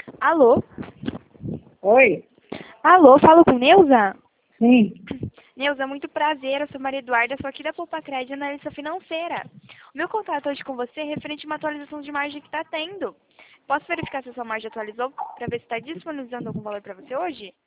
Alô? Oi? Alô, falo com Neuza? Sim. Neuza, muito prazer, eu sou Maria Eduarda, sou aqui da Poupa-Crédito, analista financeira. O meu contato hoje com você é referente a uma atualização de margem que está tendo. Posso verificar se a sua margem atualizou para ver se está disponibilizando algum valor para você hoje?